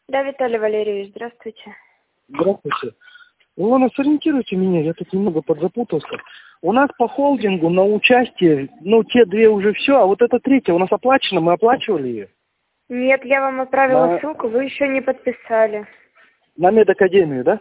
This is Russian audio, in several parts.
Да, Виталий Валерьевич, здравствуйте. Здравствуйте. Илона, сориентируйте меня, я тут немного подзапутался. У нас по холдингу на участие, те две уже все, а вот эта третья у нас оплачена, мы оплачивали ее. Нет, я вам отправила ссылку, вы еще не подписали. На медакадемию, да?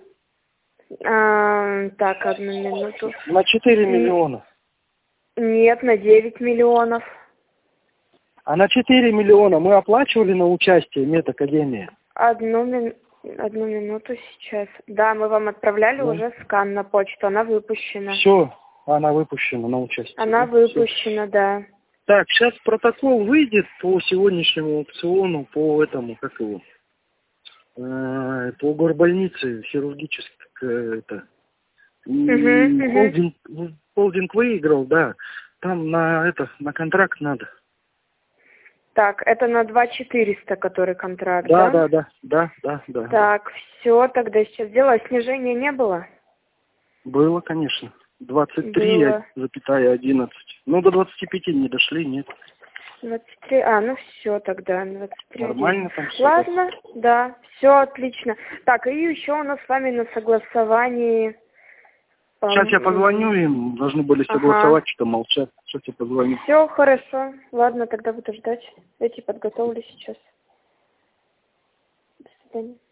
Так, одну минуту. На 4 миллиона. Нет, на 9 миллионов. А на 4 миллиона мы оплачивали на участие медакадемии? Одну минуту сейчас. Да, мы вам отправляли уже скан на почту, она выпущена. Все, она выпущена на участие. Она выпущена, да. Так, сейчас протокол выйдет по сегодняшнему аукциону, по этому, как его, по горбольнице хирургической, холдинг выиграл, да. Там на контракт надо. Так, это на 2400, который контракт, да? Да. Так, все, тогда сейчас сделаю. Снижения не было? Было, конечно. 23,11. До 25 не дошли, нет. 23, все тогда, 23. Нормально там все. Ладно, да, все отлично. Так, и еще у нас с вами на согласовании... Сейчас я позвоню им, должны были согласовать, что молчат. Сейчас я позвоню. Все хорошо, ладно, тогда буду ждать. Эти подготовлю сейчас. До свидания.